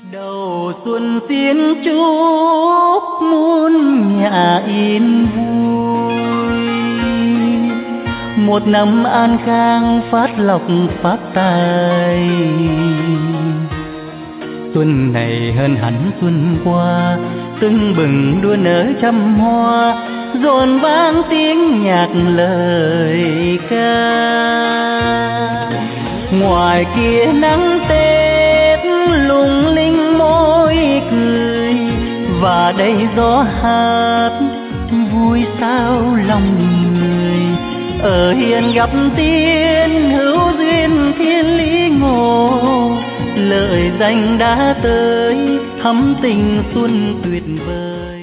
Đầu xuân xin chúc muôn nhà yên vui, một năm an khang phát lộc phát tài. Xuân này hơn hẳn xuân qua, tưng bừng đua nở trăm hoa, rộn vang tiếng nhạc lời ca. Ngoài kia nắng Tết lung linh môi cười, và đây gió hát vui sao lòng người. Ở hiền gặp tiên hữu duyên thiên lý ngộ, lời danh đã tới thắm tình xuân tuyệt vời.